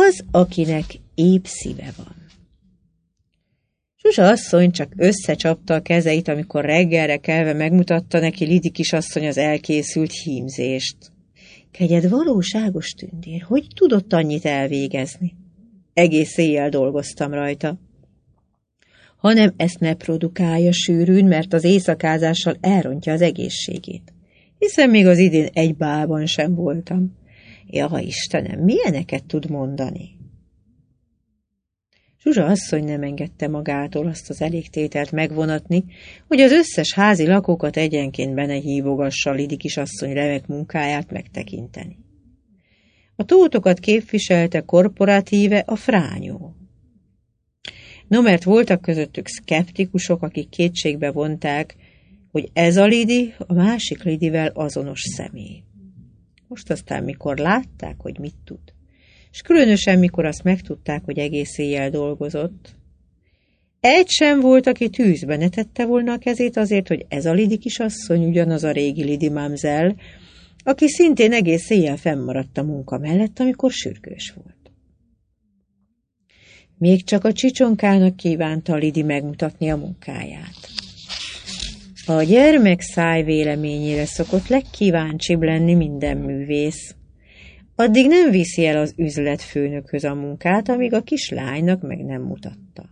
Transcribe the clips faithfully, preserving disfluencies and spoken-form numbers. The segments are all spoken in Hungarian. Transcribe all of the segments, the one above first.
Az, akinek épp szíve van. Zsuzsa asszony csak összecsapta a kezeit, amikor reggelre kelve megmutatta neki Lidi kisasszony az elkészült hímzést. Kegyed valóságos, tündér, hogy tudott annyit elvégezni? Egész éjjel dolgoztam rajta. Hanem ezt ne produkálja sűrűn, mert az éjszakázással elrontja az egészségét. Hiszen még az idén egy bálban sem voltam. Ja, Istenem, milyeneket tud mondani? Zsuzsa asszony nem engedte magától azt az elégtételt megvonatni, hogy az összes házi lakókat egyenként be ne hívogassa Lidi kisasszony remek munkáját megtekinteni. A tótokat képviselte korporatíve a frányó. No, mert voltak közöttük szkeptikusok, akik kétségbe vonták, hogy ez a Lidi a másik Lidivel azonos személy. Most aztán, mikor látták, hogy mit tud, és különösen, mikor azt megtudták, hogy egész éjjel dolgozott, egy sem volt, aki tűzbe ne tette volna a kezét azért, hogy ez a Lidi kisasszony ugyanaz a régi Lidi mamzel, aki szintén egész éjjel fennmaradt a munka mellett, amikor sürgős volt. Még csak a csicsonkának kívánta a Lidi megmutatni a munkáját. A gyermek száj véleményére szokott legkíváncsibb lenni minden művész. Addig nem viszi el az üzletfőnökhöz a munkát, amíg a kislánynak meg nem mutatta.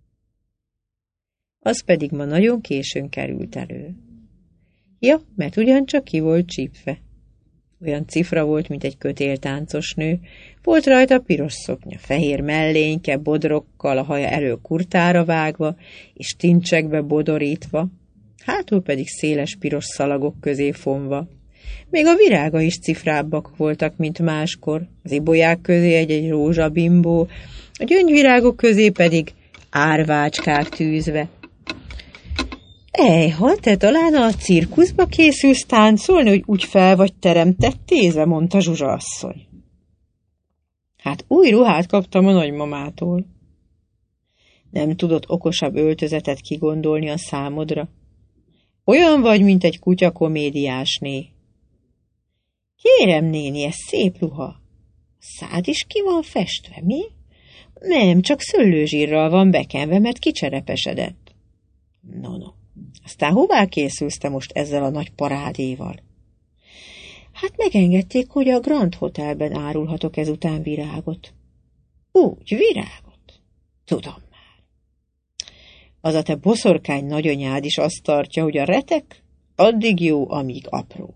Az pedig ma nagyon későn került elő. Ja, mert ugyancsak ki volt csípve. Olyan cifra volt, mint egy kötéltáncos nő. Volt rajta piros szoknya, fehér mellényke, bodrokkal, a haja elő kurtára vágva, és tincsekbe bodorítva, hátul pedig széles piros szalagok közé fonva. Még a virága is cifrábbak voltak, mint máskor, az ibolyák közé egy-egy rózsabimbó, a gyöngyvirágok közé pedig árvácskák tűzve. Ejha, te talán a cirkuszba készülsz táncolni, hogy úgy fel vagy teremtett tézve, mondta Zsuzsa asszony. Hát új ruhát kaptam a nagymamától. Nem tudott okosabb öltözetet kigondolni a számodra. Olyan vagy, mint egy kutya komédiásné. Kérem, néni, ez szép ruha. A szád is ki van festve, mi? Nem, csak szőlőzsírral van bekenve, mert kicserepesedett. No, no. Aztán hová készülsz te most ezzel a nagy parádéval? Hát megengedték, hogy a Grand Hotelben árulhatok ezután virágot. Úgy, virágot? Tudom már. Az a te boszorkány nagyanyád is azt tartja, hogy a retek addig jó, amíg apró.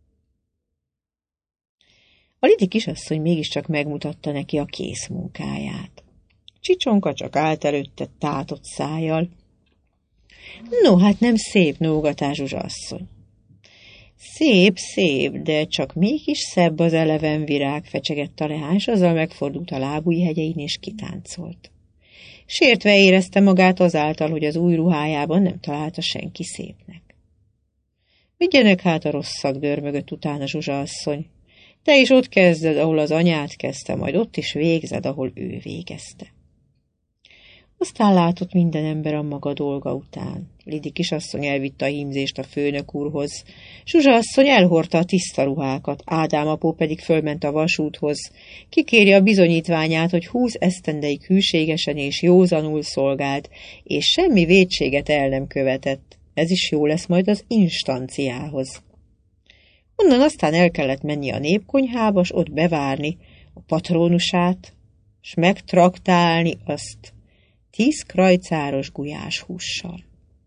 A Lidi kisasszony mégiscsak megmutatta neki a kész munkáját. Csicsonka csak állt előtte tátott szájjal. No, hát nem szép nógatás, Zsuzsa asszony. Szép, szép, de csak mégis szebb az eleven virág, fecsegett a leány, s azzal megfordult a lábújhegyein és kitáncolt. Sértve érezte magát azáltal, hogy az új ruhájában nem találta senki szépnek. Vigyenek hát a rossz szak, dörmögött utána Zsuzsa asszony. Te is ott kezded, ahol az anyád kezdte, majd ott is végzed, ahol ő végezte. Aztán látott minden ember a maga dolga után. Lidi kisasszony elvitte a hímzést a főnök úrhoz. Zsuzsa asszony elhordta a tiszta ruhákat, Ádám apó pedig fölment a vasúthoz. Kikéri a bizonyítványát, hogy húsz esztendeig hűségesen és józanul szolgált, és semmi vétséget el nem követett. Ez is jó lesz majd az instanciához. Onnan aztán el kellett menni a népkonyhába, s ott bevárni a patrónusát, s megtraktálni azt tíz krajcáros gulyás hússal.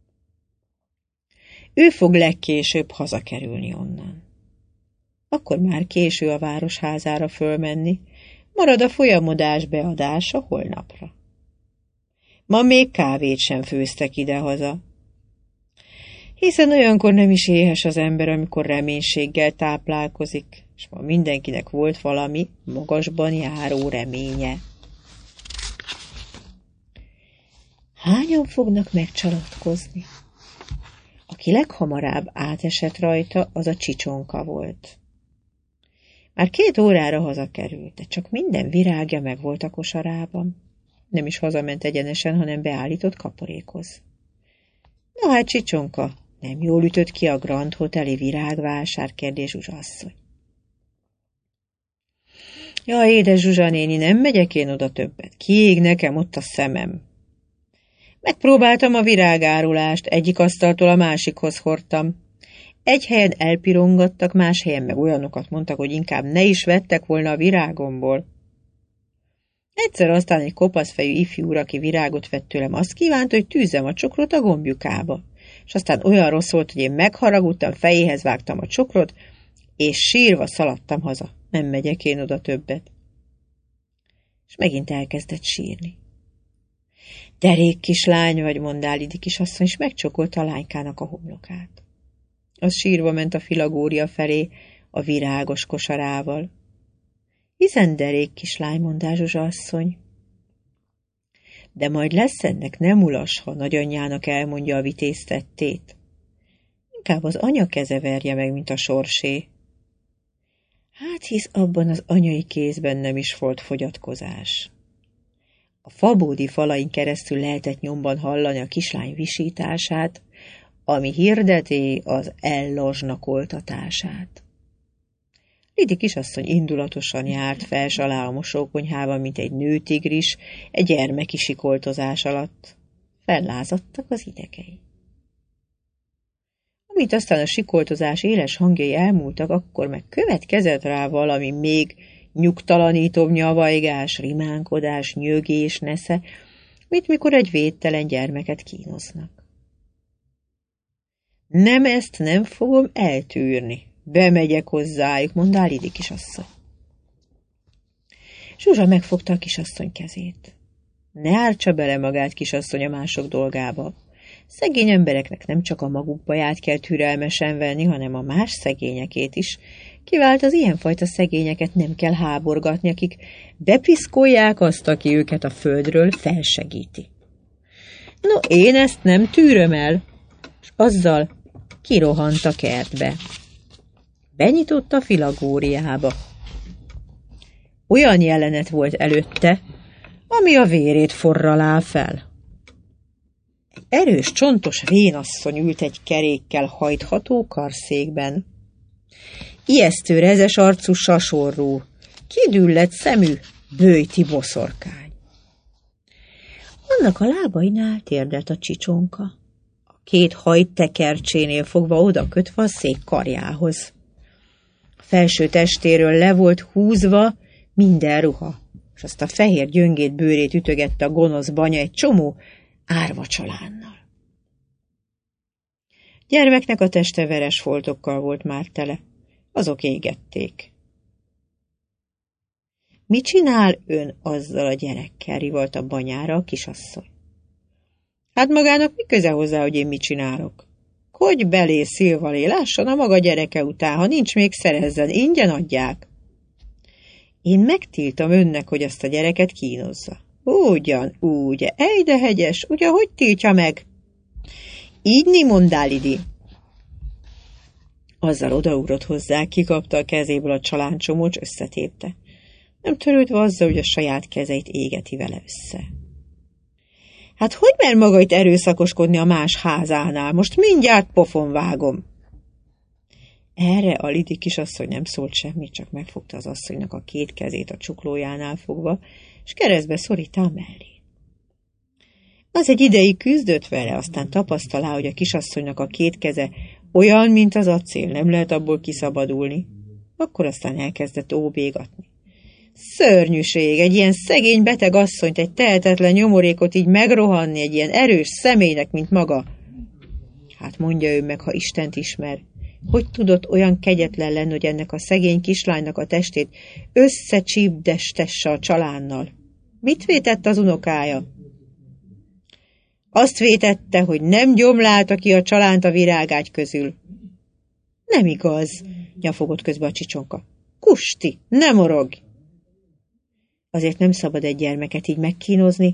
Ő fog legkésőbb hazakerülni onnan. Akkor már késő a városházára fölmenni, marad a folyamodás beadása holnapra. Ma még kávét sem főztek idehaza, hiszen olyankor nem is éhes az ember, amikor reménységgel táplálkozik, és ma mindenkinek volt valami magasban járó reménye. Hányan fognak megcsalatkozni? Aki leghamarabb átesett rajta, az a csicsonka volt. Már két órára hazakerült, de csak minden virágja meg volt a kosarában. Nem is hazament egyenesen, hanem beállított kaporékhoz. Na hát, csicsonka, nem jól ütött ki a Grand Hoteli virágvásár, kérdés Zsuzsa asszony. Ja, édes Zsuzsa néni, nem megyek én oda többet. Kiég nekem ott a szemem. Megpróbáltam a virágárulást, egyik asztaltól a másikhoz hordtam. Egy helyen elpirongattak, más helyen meg olyanokat mondtak, hogy inkább ne is vettek volna a virágomból. Egyszer aztán egy kopaszfejű ifjú úr, aki virágot vett tőlem, azt kívánta, hogy tűzzem a csokrot a gombjukába. És aztán olyan rossz volt, hogy én megharagudtam, fejéhez vágtam a csokrot, és sírva szaladtam haza. Nem megyek én oda többet. És megint elkezdett sírni. Derék kislány vagy, mondál Lidi kisasszony, és megcsokolta a lánykának a homlokát. Az sírva ment a filagória felé a virágos kosarával. Hiszen derék kislány, mondál Zsuzsa asszony. De majd lesz ennek, nem ulas, ha nagyanyjának elmondja a vitéz tettét. Inkább az anya keze verje meg, mint a sorsé. Hát hisz abban az anyai kézben nem is volt fogyatkozás. A fabódi falain keresztül lehetett nyomban hallani a kislány visítását, ami hirdeti az ellazsnakoltatását. Lidi kisasszony indulatosan járt fels alá a mosókonyhában, mint egy nőtigris, egy gyermeki sikoltozás alatt. Fellázadtak az idegei. Amint aztán a sikoltozás éles hangjai elmúltak, akkor meg következett rá valami még nyugtalanítóbb nyavajgás, rimánkodás, nyögés, nesze, mint mikor egy védtelen gyermeket kínoznak. Nem, ezt nem fogom eltűrni. Bemegyek hozzájuk, mondál Lidi kisasszony. Zsuzsa megfogta a kisasszony kezét. Ne ártsa bele magát, kisasszony, a mások dolgába. Szegény embereknek nem csak a maguk baját kell türelmesen venni, hanem a más szegényekét is. Kivált az ilyenfajta szegényeket nem kell háborgatni, akik bepiszkolják azt, aki őket a földről felsegíti. No, én ezt nem tűröm el, és azzal kirohant a kertbe. Benyitott a filagóriába. Olyan jelenet volt előtte, ami a vérét forralá fel. Egy erős, csontos vénasszony ült egy kerékkel hajtható karszékben. Ijesztő rezes arcú sasorrú, kidüllett szemű, böjti boszorkány. Annak a lábainál térdelt a csicsonka, a két hajt tekercsénél fogva oda kötve a szék karjához. A felső testéről le volt húzva minden ruha, és azt a fehér gyöngét bőrét ütögette a gonosz banya egy csomó árva csalánnal. Gyermeknek a teste veres foltokkal volt már tele, azok égették. Mit csinál ön azzal a gyerekkel, rivolt a banyára a kisasszony. Hát magának mi köze hozzá, hogy én mit csinálok? Hogy belé szilvalé, lásson a maga gyereke után, ha nincs még szerezzen, ingyen adják. Én megtiltom önnek, hogy azt a gyereket kínozza. Ugyan, úgy, ejde hegyes, ugye, hogy tiltja meg? Így ni, mondál, Lidi. Azzal odaugrott hozzá, kikapta a kezéből a csaláncsomót, és összetépte. Nem törődve azzal, hogy a saját kezeit égeti vele össze. Hát hogy mer maga itt erőszakoskodni a más házánál? Most mindjárt pofon vágom. Erre a Lidi kisasszony nem szólt semmit, csak megfogta az asszonynak a két kezét a csuklójánál fogva, és keresztbe szorítá mellé. Az egy ideig küzdött vele, aztán tapasztalá, hogy a kisasszonynak a két keze olyan, mint az acél, nem lehet abból kiszabadulni. Akkor aztán elkezdett óbégatni. Szörnyűség, egy ilyen szegény beteg asszonyt, egy tehetetlen nyomorékot így megrohanni, egy ilyen erős személynek, mint maga. Hát mondja ő meg, ha Istent ismer, hogy tudott olyan kegyetlen lenni, hogy ennek a szegény kislánynak a testét összecsípdestesse a csalánnal. Mit vétett az unokája? Azt vétette, hogy nem gyomlálta ki a csalánt a virágágy közül. Nem igaz, nyafogott közbe a csicsonka. Kusti, ne morogj! Azért nem szabad egy gyermeket így megkínozni.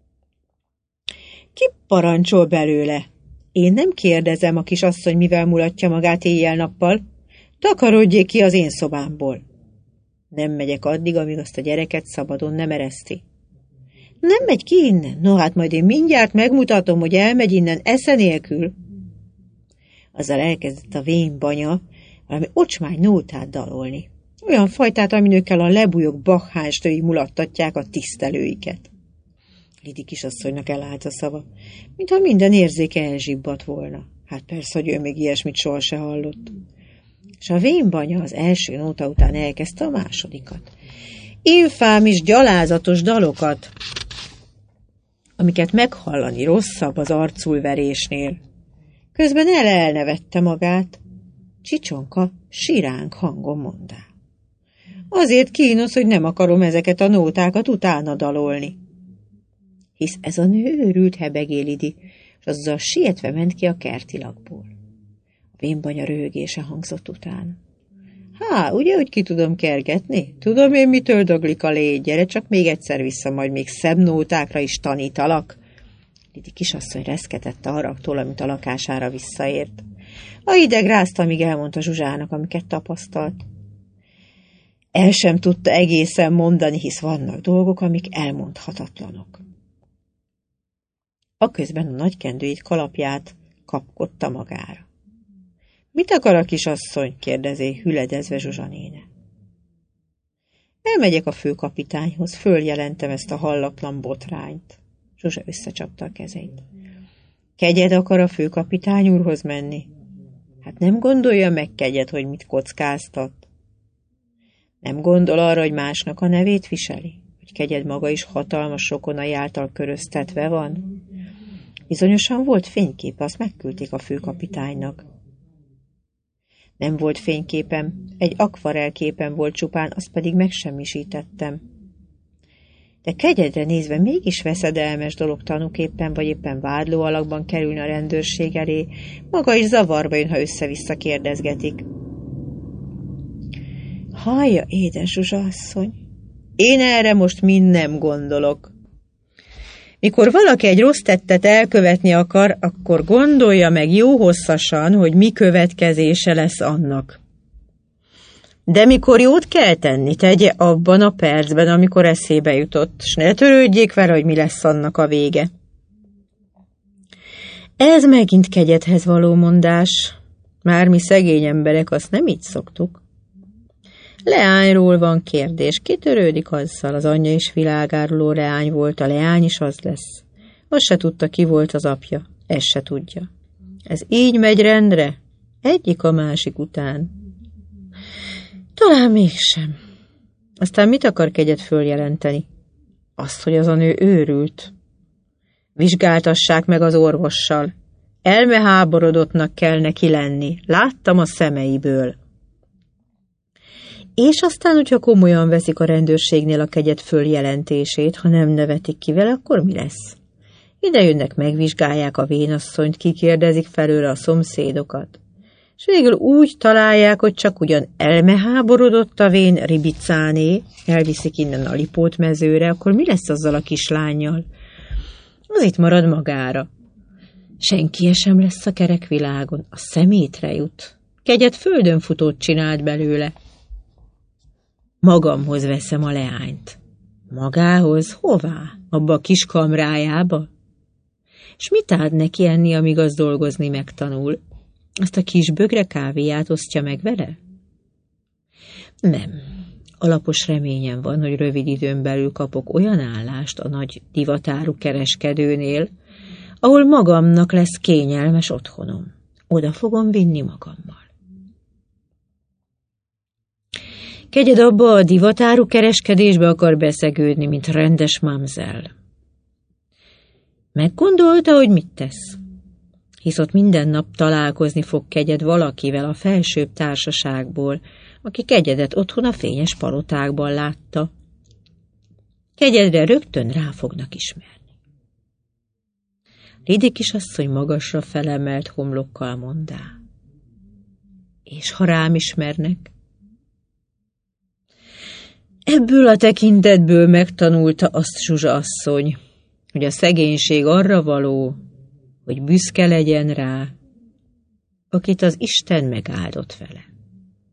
Ki parancsol belőle? Én nem kérdezem, a kisasszony mivel mulatja magát éjjel-nappal. Takarodjék ki az én szobámból. Nem megyek addig, amíg azt a gyereket szabadon nem ereszti. Nem megy ki innen? No hát majd én mindjárt megmutatom, hogy elmegy innen esze nélkül. Azzal elkezdett a vén banya valami ocsmány nótát dalolni. Olyan fajtát, aminőkkel a lebújok bakhánstői mulattatják a tisztelőiket. Lidi kisasszonynak elállt a szava, mintha minden érzéke elzsibbadt volna. Hát persze, hogy ő még ilyesmit soha se hallott. És a vénbanya az első nóta után elkezdte a másodikat. Infámis, gyalázatos dalokat, amiket meghallani rosszabb az arculverésnél. Közben el elnevette magát. Csicsonka siránk hangon mondá. Azért kínos, hogy nem akarom ezeket a nótákat utána dalolni. Hisz ez a nő őrült, hebegé Lidi, és azzal sietve ment ki a kertilakból. A vénbanya röhögése hangzott után. Há, ugye, hogy ki tudom kergetni? Tudom én, mitől döglik a légy, gyere csak még egyszer vissza, majd még szebb nótákra is tanítalak. Lidi kisasszony reszketett a haragtól, amit a lakására visszaért. A hideg rázta, amíg elmondta Zsuzsának, amiket tapasztalt. El sem tudta egészen mondani, hisz vannak dolgok, amik elmondhatatlanok. Aközben a nagykendőit kalapját kapkodta magára. Mit akar a kisasszony? Kérdezé, hüledezve Zsuzsa néne. Elmegyek a főkapitányhoz, följelentem ezt a hallatlan botrányt. Zsuzsa összecsapta a kezeit. Kegyed akar a főkapitány úrhoz menni? Hát nem gondolja meg, kegyed, hogy mit kockáztat? Nem gondol arra, hogy másnak a nevét viseli? Hogy kegyed maga is hatalmas rokonai által köröztetve van? Bizonyosan volt fénykép, azt megküldték a főkapitánynak. Nem volt fényképem, egy akvarelképen volt csupán, azt pedig megsemmisítettem. De kegyedre nézve mégis veszedelmes dolog tanúképpen, vagy éppen vádló alakban kerülni a rendőrség elé, maga is zavarba jön, ha össze-vissza kérdezgetik. Hallja, édes Zsuzsa asszony, én erre most mind nem gondolok. Mikor valaki egy rossz tettet elkövetni akar, akkor gondolja meg jó hosszasan, hogy mi következése lesz annak. De mikor jót kell tenni, tegye abban a percben, amikor eszébe jutott, s ne törődjék vele, hogy mi lesz annak a vége. Ez megint kegyedhez való mondás. Már mi szegény emberek azt nem így szoktuk. Leányról van kérdés, ki törődik azzal? Az anyja is világáruló leány volt, a leány is az lesz. Azt se tudta, ki volt az apja, ezt se tudja. Ez így megy rendre, egyik a másik után. Talán mégsem. Aztán mit akar kegyed följelenteni? Azt, hogy az a nő őrült. Vizsgáltassák meg az orvossal. Elmeháborodottnak kell neki lenni. Láttam a szemeiből. És aztán, hogyha komolyan veszik a rendőrségnél a kegyed följelentését, ha nem nevetik ki vele, akkor mi lesz? Ide jönnek, megvizsgálják a vénasszonyt, kikérdezik felőle a szomszédokat. És végül úgy találják, hogy csak ugyan elmeháborodott a vén Ribicáné, elviszik innen a Lipót mezőre, akkor mi lesz azzal a kislánnyal? Az itt marad magára. Senki sem lesz a kerek világon, a szemétre jut. Kegyed földön futót csinált belőle. Magamhoz veszem a leányt. Magához? Hová? Abba a kis kamrájába? És mit ad neki enni, amíg az dolgozni megtanul? Azt a kis bögre kávéját osztja meg vele? Nem. Alapos reményem van, hogy rövid időn belül kapok olyan állást a nagy divatáru kereskedőnél, ahol magamnak lesz kényelmes otthonom. Oda fogom vinni magammal. Kegyed abba a divatáru kereskedésbe akar beszegődni, mint rendes mamzel. Meggondolta, hogy mit tesz? Hisz ott minden nap találkozni fog kegyed valakivel a felsőbb társaságból, aki kegyedet otthon a fényes palotákban látta. Kegyedre rögtön rá fognak ismerni. Lidi kisasszony magasra felemelt homlokkal mondá. És ha rám ismernek? Ebből a tekintetből megtanulta azt Zsuzsa asszony, hogy a szegénység arra való, hogy büszke legyen rá, akit az Isten megáldott vele.